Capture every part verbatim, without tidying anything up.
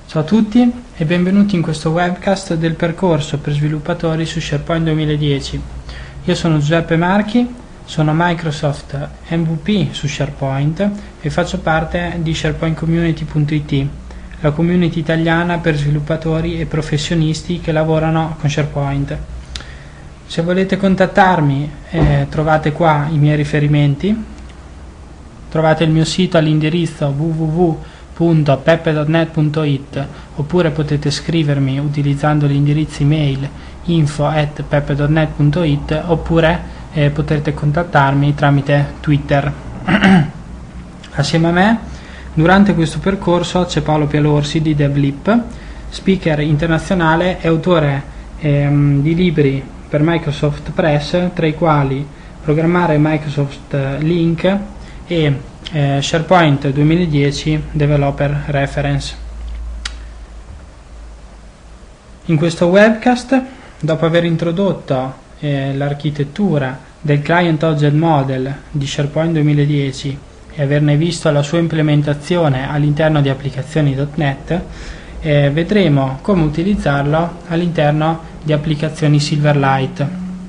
Ciao a tutti e benvenuti in questo webcast del percorso per sviluppatori su SharePoint duemiladieci. Io sono Giuseppe Marchi, sono Microsoft M V P su SharePoint e faccio parte di SharePoint Community punto it, la community italiana per sviluppatori e professionisti che lavorano con SharePoint. Se volete contattarmi eh, trovate qua i miei riferimenti, trovate il mio sito all'indirizzo w w w punto peppe punto net punto it oppure potete scrivermi utilizzando l'indirizzo email info at peppe punto net punto it oppure eh, potete contattarmi tramite Twitter. Assieme a me durante questo percorso c'è Paolo Pialorsi di DevLip, speaker internazionale e autore ehm, di libri per Microsoft Press, tra i quali Programmare Microsoft Link e eh, SharePoint duemiladieci Developer Reference. In questo webcast, dopo aver introdotto eh, l'architettura del Client Object Model di SharePoint duemiladieci e averne visto la sua implementazione all'interno di applicazioni punto net, eh, vedremo come utilizzarlo all'interno di applicazioni Silverlight.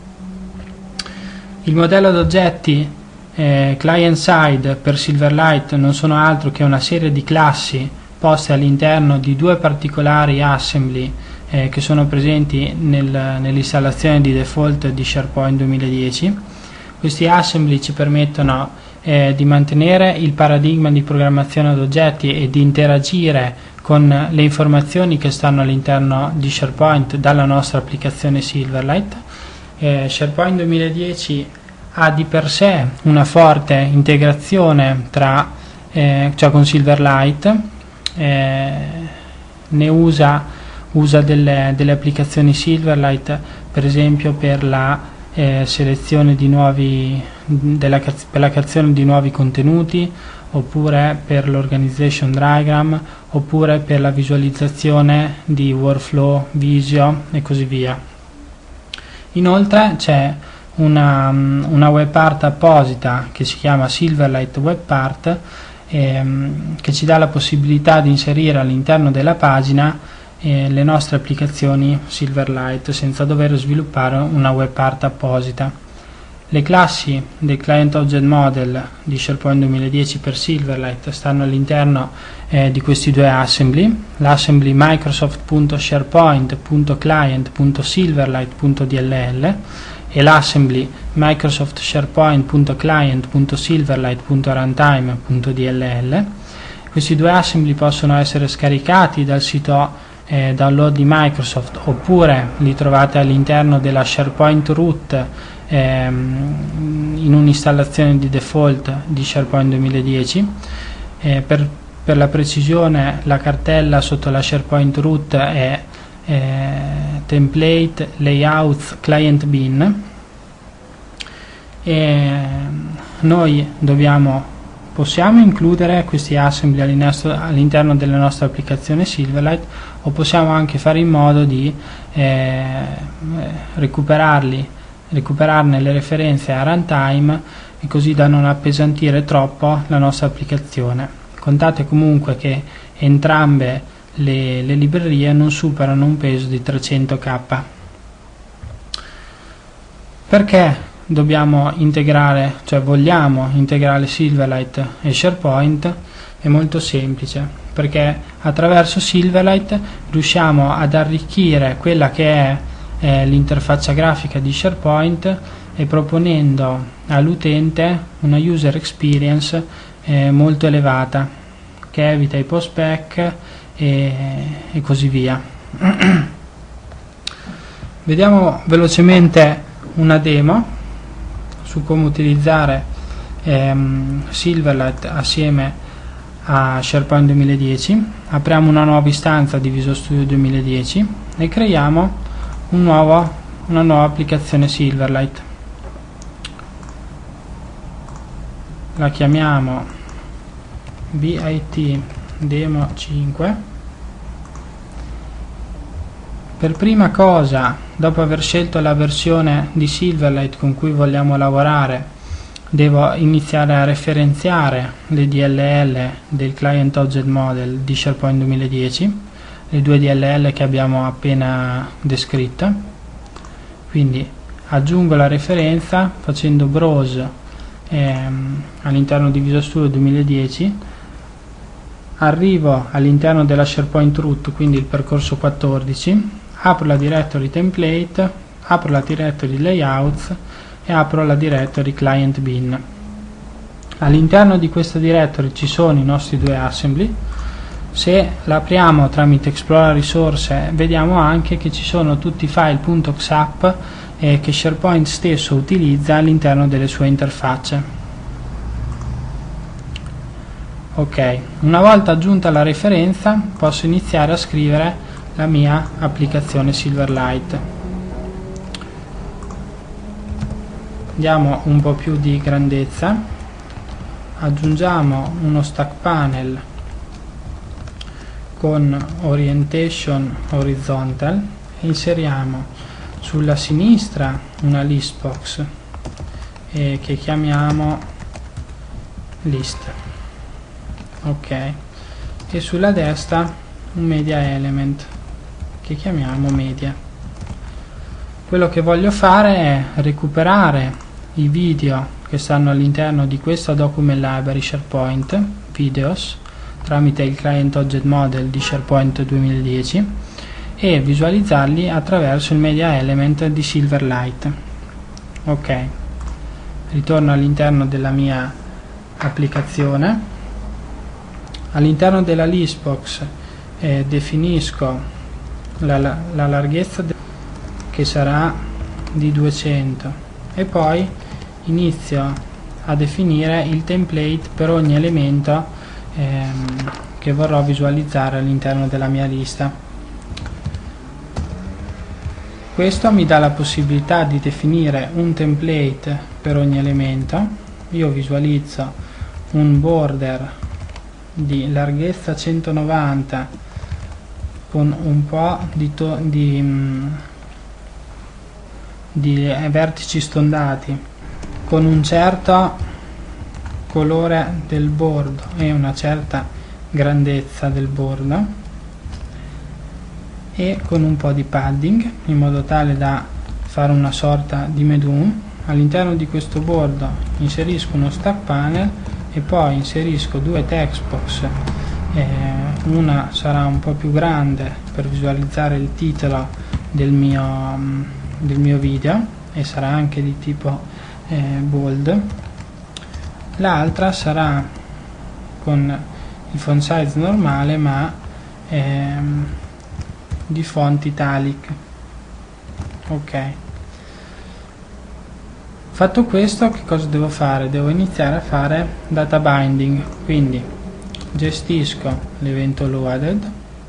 Il modello d'oggetti eh, client-side per Silverlight non sono altro che una serie di classi poste all'interno di due particolari assembly eh, che sono presenti nel, nell'installazione di default di SharePoint duemiladieci. Questi assembly ci permettono eh, di mantenere il paradigma di programmazione ad oggetti e di interagire con le informazioni che stanno all'interno di SharePoint dalla nostra applicazione Silverlight. Eh, SharePoint duemiladieci ha di per sé una forte integrazione tra, eh, cioè con Silverlight, eh, ne usa, usa delle, delle applicazioni Silverlight per esempio per la eh, selezione di nuovi, della, per la creazione di nuovi contenuti, oppure per l'organization diagram, oppure per la visualizzazione di workflow, visio e così via. Inoltre c'è una, una web part apposita che si chiama Silverlight Web Part ehm, che ci dà la possibilità di inserire all'interno della pagina eh, le nostre applicazioni Silverlight senza dover sviluppare una web part apposita. Le classi del Client Object Model di SharePoint duemiladieci per Silverlight stanno all'interno eh, di questi due assembly, l'assembly Microsoft punto sharepoint punto client punto silverlight punto d l l e l'assembly Microsoft SharePoint punto client punto silverlight punto runtime punto d l l. Questi due assembly possono essere scaricati dal sito eh, download di Microsoft oppure li trovate all'interno della SharePoint root in un'installazione di default di SharePoint duemiladieci. Eh, per, per la precisione la cartella sotto la SharePoint root è eh, template layouts client bin e noi dobbiamo possiamo includere questi assembly all'interno della nostra applicazione Silverlight o possiamo anche fare in modo di eh, recuperarli recuperarne le referenze a runtime e così da non appesantire troppo la nostra applicazione. Contate comunque che entrambe le, le librerie non superano un peso di trecento K. Perché dobbiamo integrare, cioè vogliamo integrare Silverlight e SharePoint? È molto semplice, perché attraverso Silverlight riusciamo ad arricchire quella che è Eh, l'interfaccia grafica di SharePoint e proponendo all'utente una user experience eh, molto elevata che evita i post-spec e, e così via. Vediamo velocemente una demo su come utilizzare ehm, Silverlight assieme a SharePoint duemiladieci. Apriamo una nuova istanza di Visual Studio duemiladieci e creiamo Un nuovo, una nuova applicazione Silverlight. La chiamiamo Bit Demo cinque. Per prima cosa, dopo aver scelto la versione di Silverlight con cui vogliamo lavorare, devo iniziare a referenziare le D L L del Client Object Model di SharePoint duemiladieci. le due D L L che abbiamo appena descritto. Quindi aggiungo la referenza facendo browse ehm, all'interno di Visual Studio duemiladieci, arrivo all'interno della SharePoint root, quindi il percorso quattordici, apro la directory template, apro la directory layouts e apro la directory client bin. All'interno di questa directory ci sono i nostri due assembly. Se la apriamo tramite Explora risorse, vediamo anche che ci sono tutti i file .xap eh, che SharePoint stesso utilizza all'interno delle sue interfacce. Ok, una volta aggiunta la referenza posso iniziare a scrivere la mia applicazione Silverlight. Diamo un po' più di grandezza, aggiungiamo uno stack panel con orientation horizontal e inseriamo sulla sinistra una list box eh, che chiamiamo list, ok, e sulla destra un media element che chiamiamo media. Quello che voglio fare è recuperare i video che stanno all'interno di questa document library SharePoint videos tramite il client object model di SharePoint duemiladieci e visualizzarli attraverso il media element di Silverlight. Ok, ritorno all'interno della mia applicazione. All'interno della list box eh, definisco la, la, la larghezza che sarà di duecento e poi inizio a definire il template per ogni elemento ehm, che vorrò visualizzare all'interno della mia lista. Questo mi dà la possibilità di definire un template per ogni elemento. Io visualizzo un border di larghezza centonovanta con un po' di, di, di vertici stondati, con un certo colore del bordo e una certa grandezza del bordo e con un po' di padding in modo tale da fare una sorta di menu. All'interno di questo bordo inserisco uno stack panel e poi inserisco due text box, eh, una sarà un po' più grande per visualizzare il titolo del mio, del mio video e sarà anche di tipo eh, bold, l'altra sarà con il font size normale ma ehm, di font italic. Ok, fatto questo, che cosa devo fare? Devo iniziare a fare data binding, quindi gestisco l'evento loaded,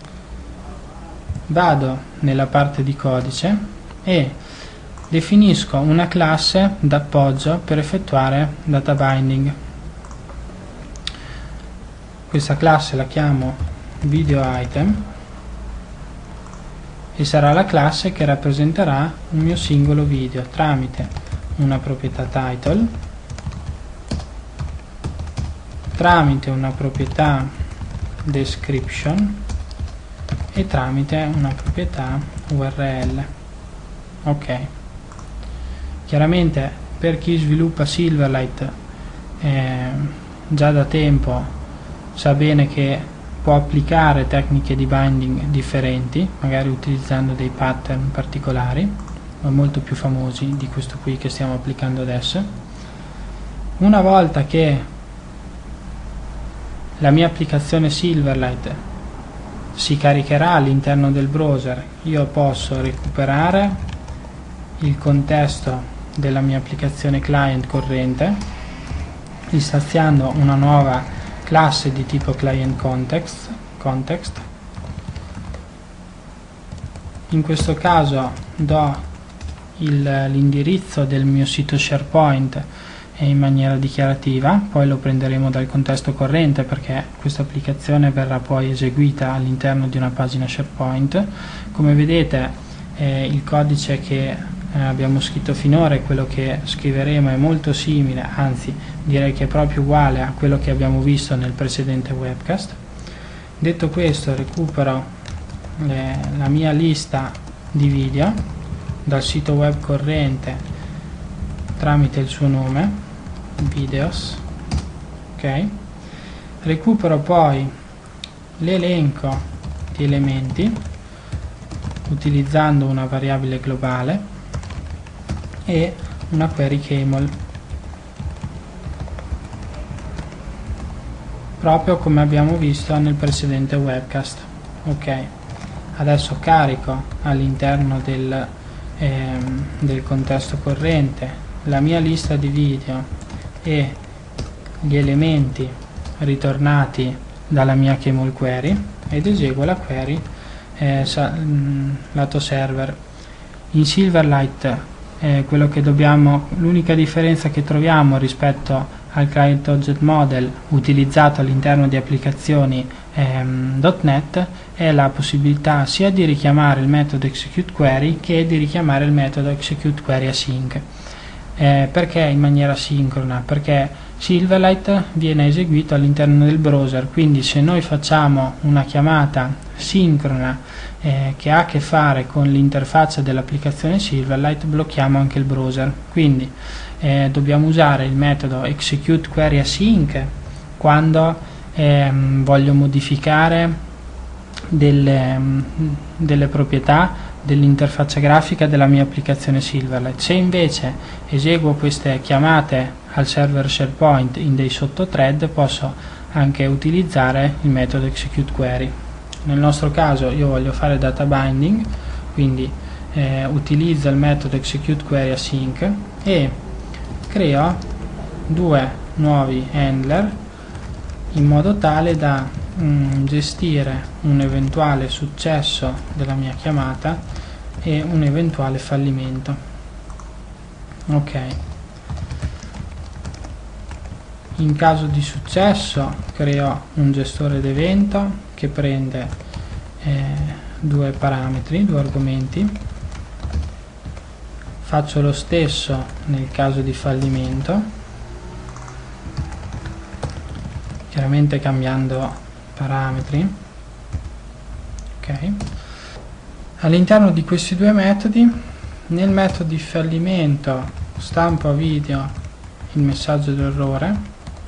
vado nella parte di codice e definisco una classe d'appoggio per effettuare data binding. Questa classe la chiamo video item e sarà la classe che rappresenterà un mio singolo video tramite una proprietà title, tramite una proprietà description e tramite una proprietà U R L. Ok, chiaramente per chi sviluppa Silverlight eh, già da tempo sa bene che può applicare tecniche di binding differenti, magari utilizzando dei pattern particolari, ma molto più famosi di questo qui che stiamo applicando adesso. Una volta che la mia applicazione Silverlight si caricherà all'interno del browser, io posso recuperare il contesto della mia applicazione client corrente istanziando una nuova classe di tipo client context, context. In questo caso do l'indirizzo del mio sito SharePoint in maniera dichiarativa, poi lo prenderemo dal contesto corrente perché questa applicazione verrà poi eseguita all'interno di una pagina SharePoint. Come vedete eh, il codice che eh, abbiamo scritto finora e quello che scriveremo è molto simile, anzi direi che è proprio uguale a quello che abbiamo visto nel precedente webcast. Detto questo, recupero le, la mia lista di video dal sito web corrente tramite il suo nome, videos, ok. Recupero poi l'elenco di elementi utilizzando una variabile globale e una query camel, proprio come abbiamo visto nel precedente webcast. Ok, adesso carico all'interno del, ehm, del contesto corrente la mia lista di video e gli elementi ritornati dalla mia camel query ed eseguo la query eh, lato server. In Silverlight eh, quello che dobbiamo, l'unica differenza che troviamo rispetto al Client Object Model utilizzato all'interno di applicazioni ehm, .NET è la possibilità sia di richiamare il metodo ExecuteQuery che di richiamare il metodo ExecuteQueryAsync. Eh, perché in maniera sincrona? Perché Silverlight viene eseguito all'interno del browser, quindi se noi facciamo una chiamata sincrona eh, che ha a che fare con l'interfaccia dell'applicazione Silverlight, blocchiamo anche il browser. Quindi eh, dobbiamo usare il metodo ExecuteQueryAsync quando ehm, voglio modificare delle, delle proprietà dell'interfaccia grafica della mia applicazione Silverlight. Se invece eseguo queste chiamate al server SharePoint in dei sottothread, posso anche utilizzare il metodo ExecuteQuery. Nel nostro caso io voglio fare data binding, quindi eh, utilizzo il metodo ExecuteQueryAsync e creo due nuovi handler in modo tale da mh, gestire un eventuale successo della mia chiamata e un eventuale fallimento. Ok, in caso di successo creo un gestore d'evento che prende eh, due parametri, due argomenti. Faccio lo stesso nel caso di fallimento, chiaramente cambiando parametri. Ok, all'interno di questi due metodi, nel metodo di fallimento stampo a video il messaggio d'errore,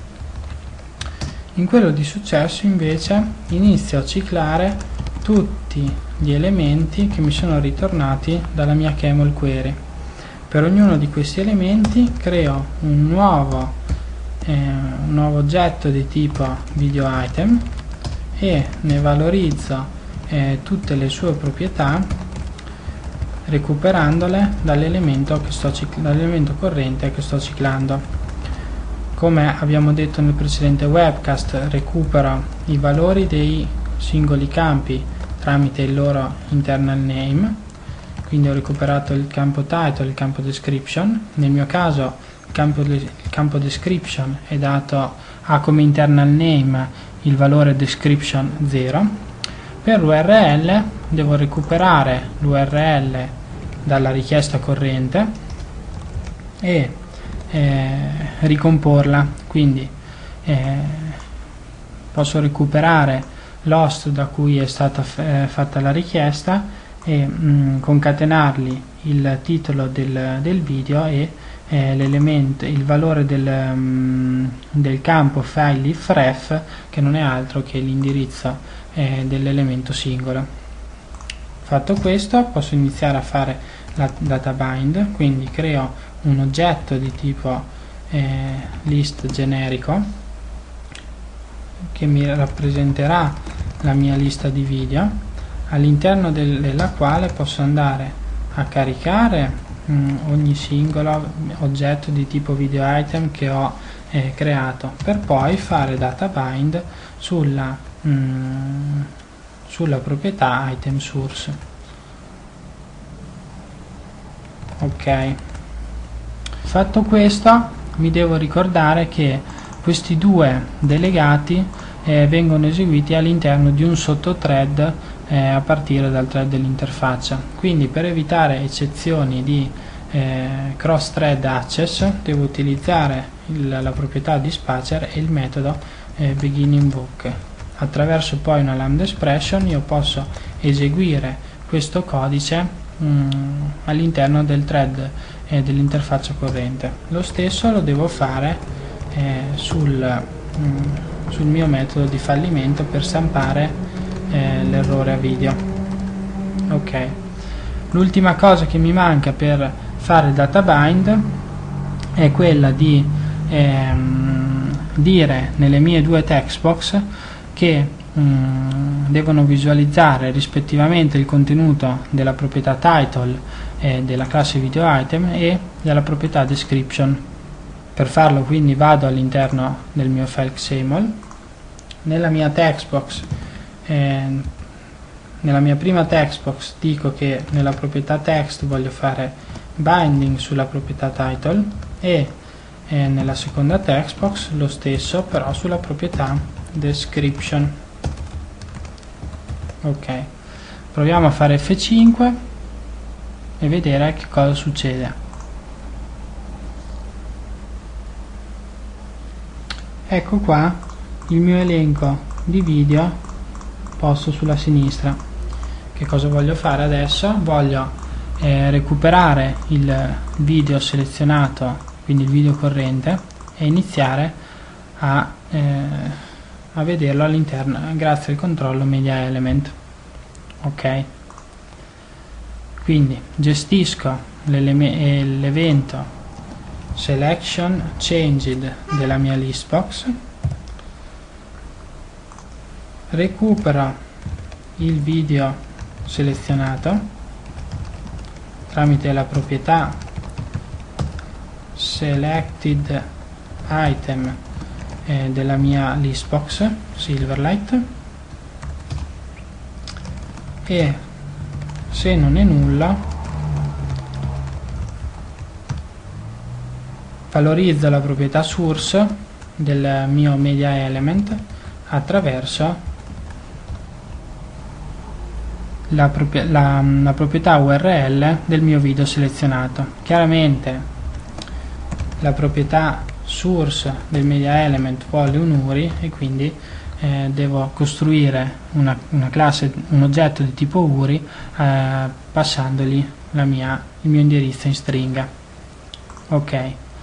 in quello di successo invece inizio a ciclare tutti gli elementi che mi sono ritornati dalla mia camel query. Per ognuno di questi elementi creo un nuovo, eh, un nuovo oggetto di tipo video item e ne valorizzo eh, tutte le sue proprietà recuperandole dall'elemento che sto dall'elemento corrente che sto ciclando. Come abbiamo detto nel precedente webcast, recupero i valori dei singoli campi tramite il loro internal name, quindi ho recuperato il campo title e il campo description. Nel mio caso il campo, il campo description è dato, ha come internal name il valore description zero. Per l'U R L devo recuperare l'U R L dalla richiesta corrente e eh, ricomporla, quindi eh, posso recuperare l'host da cui è stata eh, fatta la richiesta e mh, concatenarli il titolo del, del video e eh, l'elemento, il valore del, mh, del campo file ifref, che non è altro che l'indirizzo eh, dell'elemento singolo. Fatto questo, posso iniziare a fare la data bind, quindi creo un oggetto di tipo eh, list generico che mi rappresenterà la mia lista di video, all'interno del, della quale posso andare a caricare mh, ogni singolo oggetto di tipo video item che ho eh, creato, per poi fare data bind sulla, mh, sulla proprietà item source. Ok, fatto questo mi devo ricordare che questi due delegati eh, vengono eseguiti all'interno di un sottothread eh, a partire dal thread dell'interfaccia. Quindi per evitare eccezioni di eh, cross thread access devo utilizzare il, la proprietà dispatcher e il metodo eh, begin invoke. Attraverso poi una lambda expression io posso eseguire questo codice mh, all'interno del thread eh, dell'interfaccia corrente. Lo stesso lo devo fare eh, sul, mh, sul mio metodo di fallimento per stampare eh, l'errore a video. Ok, l'ultima cosa che mi manca per fare data bind è quella di ehm, dire nelle mie due text box che mh, devono visualizzare rispettivamente il contenuto della proprietà title eh, della classe video item e della proprietà description. Per farlo quindi vado all'interno del mio file X M L, nella mia text box eh, nella mia prima text box dico che nella proprietà text voglio fare binding sulla proprietà title e eh, nella seconda text box lo stesso però sulla proprietà description. Ok, proviamo a fare F cinque e vedere che cosa succede. Ecco qua il mio elenco di video posto sulla sinistra. Che cosa voglio fare adesso? Voglio eh, recuperare il video selezionato, quindi il video corrente, e iniziare a, eh, a vederlo all'interno grazie al controllo media element. Ok, quindi gestisco l'evento selection changed della mia list box, recupero il video selezionato tramite la proprietà selected item eh, della mia list box Silverlight, e se non è nulla valorizzo la proprietà source del mio media element attraverso La, propria la, la proprietà U R L del mio video selezionato. Chiaramente la proprietà source del media element vuole un U R I e quindi eh, devo costruire una, una classe, un oggetto di tipo U R I eh, passandogli la mia, il mio indirizzo in stringa. Ok,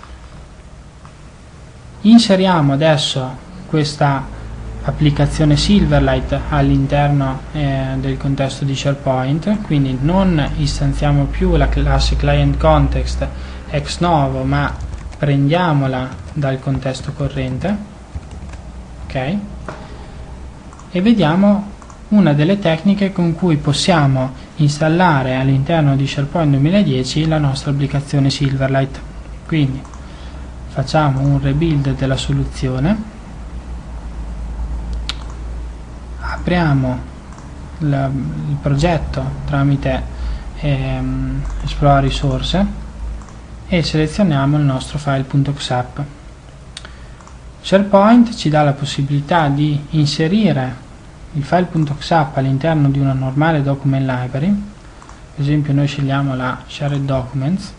inseriamo adesso questa applicazione Silverlight all'interno eh, del contesto di SharePoint, quindi non istanziamo più la classe client context ex novo, ma prendiamola dal contesto corrente. Ok, e vediamo una delle tecniche con cui possiamo installare all'interno di SharePoint duemiladieci la nostra applicazione Silverlight. Quindi facciamo un rebuild della soluzione, apriamo la, il progetto tramite ehm, Explore Resource e selezioniamo il nostro file.xap. SharePoint ci dà la possibilità di inserire il file.xap all'interno di una normale document library. Per esempio noi scegliamo la Shared Documents,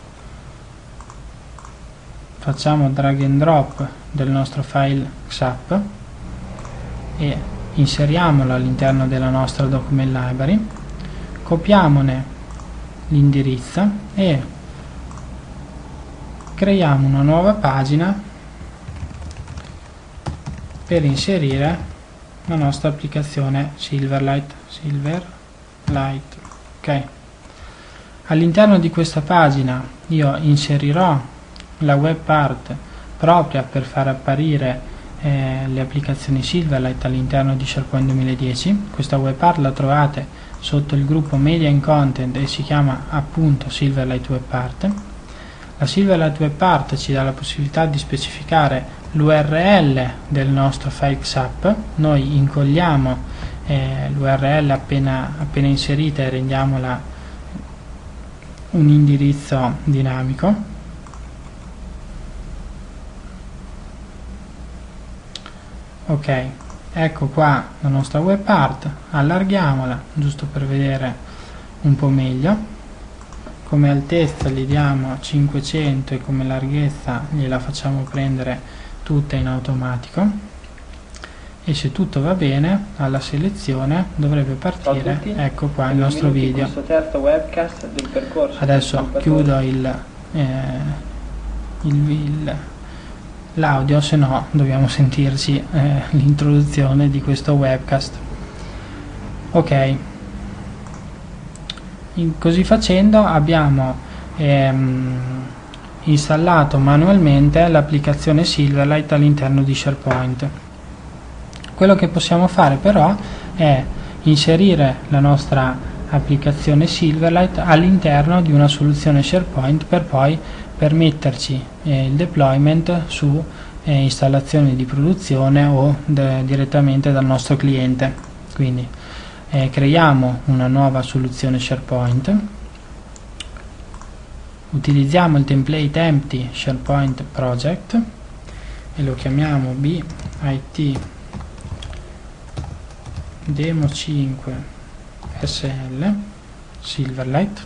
facciamo drag and drop del nostro file xap e inseriamolo all'interno della nostra document library, copiamone l'indirizzo e creiamo una nuova pagina per inserire la nostra applicazione Silverlight. Silverlight. Ok, all'interno di questa pagina io inserirò la web part propria per far apparire Eh, le applicazioni Silverlight all'interno di SharePoint duemiladieci. Questa web part la trovate sotto il gruppo Media and Content e si chiama appunto Silverlight Web Part. La Silverlight Web Part ci dà la possibilità di specificare l'U R L del nostro file xap. Noi incolliamo eh, l'U R L appena, appena inserita e rendiamola un indirizzo dinamico. Ok, ecco qua la nostra web part, allarghiamola giusto per vedere un po' meglio. Come altezza gli diamo cinquecento e come larghezza gliela facciamo prendere tutta in automatico e se tutto va bene alla selezione dovrebbe partire, ecco qua il nostro video. Terzo webcast del percorso adesso chiudo il, eh, il, il l'audio, se no dobbiamo sentirci eh, l'introduzione di questo webcast. Ok, in, così facendo abbiamo ehm, installato manualmente l'applicazione Silverlight all'interno di SharePoint. Quello che possiamo fare però è inserire la nostra applicazione Silverlight all'interno di una soluzione SharePoint per poi permetterci eh, il deployment su eh, installazioni di produzione o direttamente dal nostro cliente. Quindi eh, creiamo una nuova soluzione SharePoint, utilizziamo il template empty SharePoint project e lo chiamiamo B I T demo cinque S L Silverlight.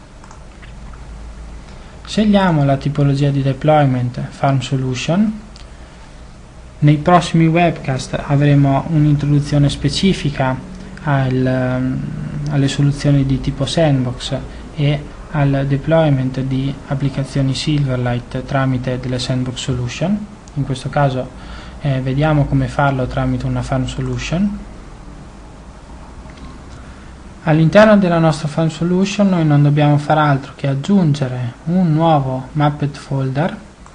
Scegliamo la tipologia di deployment Farm Solution. Nei prossimi webcast avremo un'introduzione specifica al, alle soluzioni di tipo sandbox e al deployment di applicazioni Silverlight tramite delle sandbox solution. In questo caso eh, vediamo come farlo tramite una Farm Solution. All'interno della nostra Farm Solution noi non dobbiamo fare altro che aggiungere un nuovo mapped folder,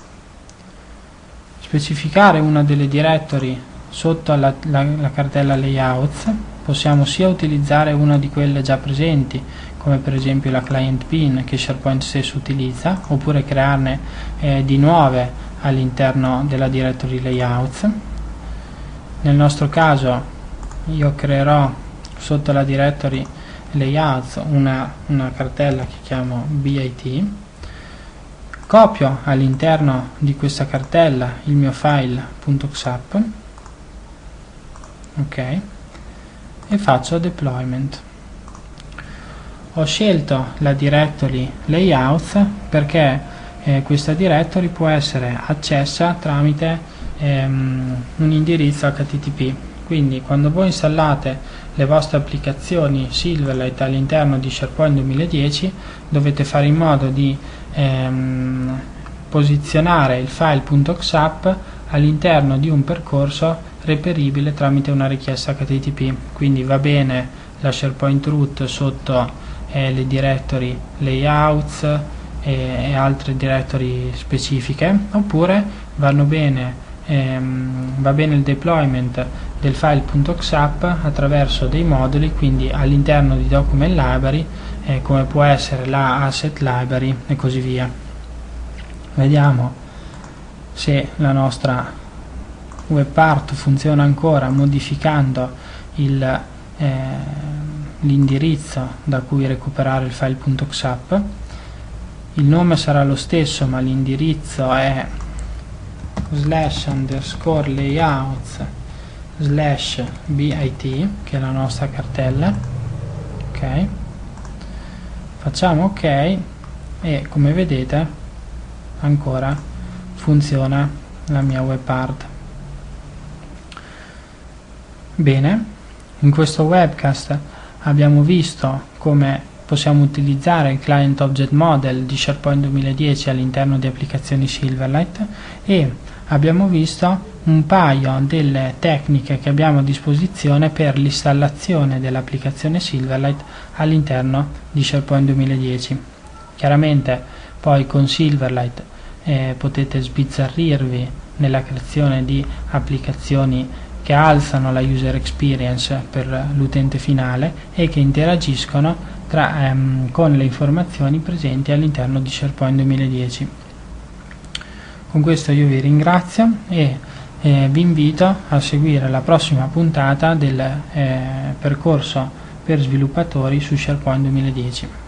specificare una delle directory sotto la, la, la cartella layouts. Possiamo sia utilizzare una di quelle già presenti, come per esempio la client pin che SharePoint stesso utilizza, oppure crearne eh, di nuove all'interno della directory layouts. Nel nostro caso io creerò sotto la directory layouts una, una cartella che chiamo B I T, copio all'interno di questa cartella il mio file .xap, ok, e faccio deployment. Ho scelto la directory layouts perché eh, questa directory può essere accessa tramite ehm, un indirizzo H T T P. Quindi quando voi installate le vostre applicazioni Silverlight all'interno di SharePoint duemiladieci dovete fare in modo di ehm, posizionare il file .xap all'interno di un percorso reperibile tramite una richiesta H T T P. Quindi va bene la SharePoint root sotto eh, le directory layouts e, e altre directory specifiche, oppure vanno bene ehm, va bene il deployment del file .xap attraverso dei moduli, quindi all'interno di document library eh, come può essere la asset library e così via. Vediamo se la nostra web part funziona ancora modificando il, eh, l'indirizzo da cui recuperare il file .xap. Il nome sarà lo stesso, ma l'indirizzo è slash underscore layouts slash bit, che è la nostra cartella. Ok, facciamo ok e come vedete ancora funziona la mia web part. Bene, in questo webcast abbiamo visto come possiamo utilizzare il Client Object Model di SharePoint duemiladieci all'interno di applicazioni Silverlight e abbiamo visto un paio delle tecniche che abbiamo a disposizione per l'installazione dell'applicazione Silverlight all'interno di SharePoint duemiladieci. Chiaramente poi con Silverlight eh, potete sbizzarrirvi nella creazione di applicazioni che alzano la user experience per l'utente finale e che interagiscono tra, ehm, con le informazioni presenti all'interno di SharePoint duemiladieci. Con questo io vi ringrazio e eh, vi invito a seguire la prossima puntata del eh, percorso per sviluppatori su SharePoint duemiladieci.